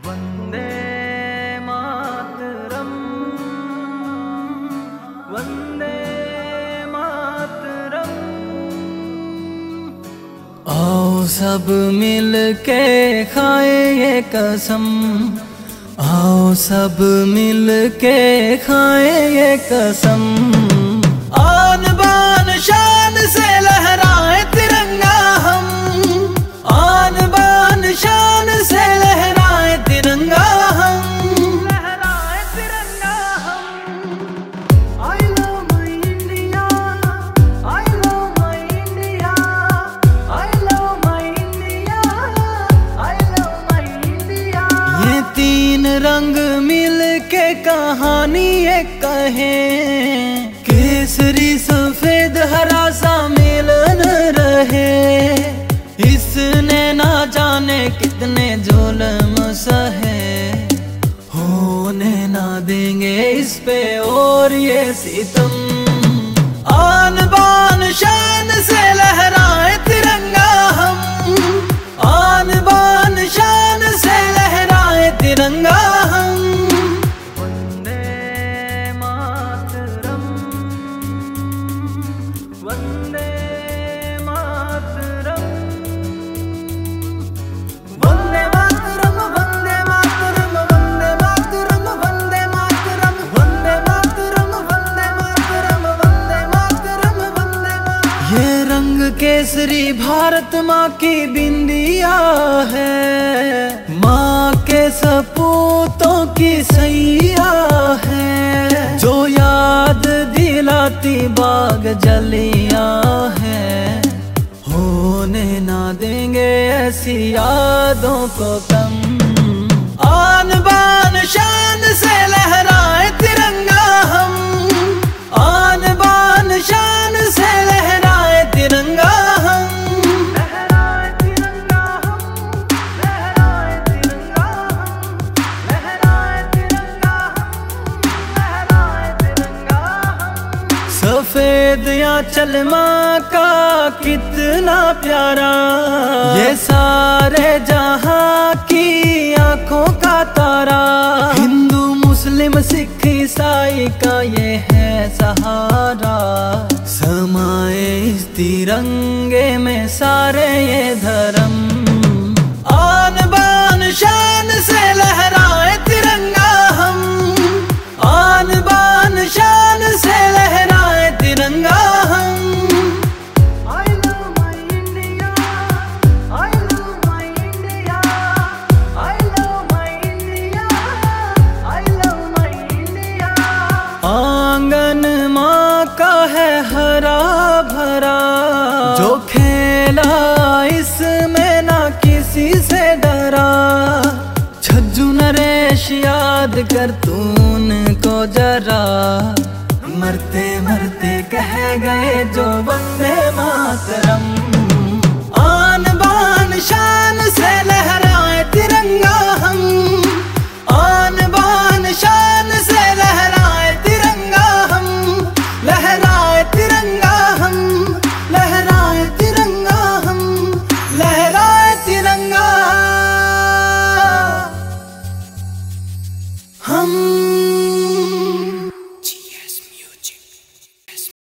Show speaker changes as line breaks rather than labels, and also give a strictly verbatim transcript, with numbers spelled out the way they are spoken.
वंदे मातरम, वंदे मातरम। आओ सब मिल के खाए ये कसम, आओ सब मिल के खाए ये कसम। आन बान शान से लहराए तिरंगा हम, आन बान शान से लहराए तिरंगा हम, लहराए तिरंगा हम। I love my India, I love my India, I love my India, I love my India. ये तीन रंग मिल के कहानी एक कहें, केसरी सफेद हरा सा मिलन रहे। इसने ना जाने कितने जुल्म सहे, होने ना देंगे इस पे और ये सितम। आन बान शान से लहराए तिरंगा हम, आन बान शान से लहराए तिरंगा हम। वंदे मातरम, वंदे मातरम, वंदे मातरम, वंदे मातरम, वंदे मातरम, वंदे मातरम, वंदे मातरम, वंदे मातरम, वंदे मातरम। ये रंग केसरी भारत माँ की बिंदिया है, माँ के सपूतों की सैया है, जो याद दिलाती बाग जलिया है। होने ना देंगे ऐसी यादों को कम। आन बान शान से लहराए तिरंगा हम, आन बान शान से लहराए तिरंगा हम, लहराए तिरंगा हम, लहराए तिरंगा हम, लहराए तिरंगा हम, लहराए तिरंगा हम। सफेद आंचल माँ का कितना प्यारा, ये सारे जहां की आंखों का तारा। हिंदू मुस्लिम सिख ईसाई का ये है सहारा, समाए इस तिरंगे में सारे ये धर्म। आन बान शान से लहराए तिरंगा हम, आन बान शान से लहराए तिरंगा हम। I love my India, I love my India, I love my India, I love my India. आंगन माँ का है हरा भरा, जो खेला इसमें ना किसी से डरा। छज्जू नरेश याद कर तून को जरा, मरते मरते कह गए जो वंदे मातरम।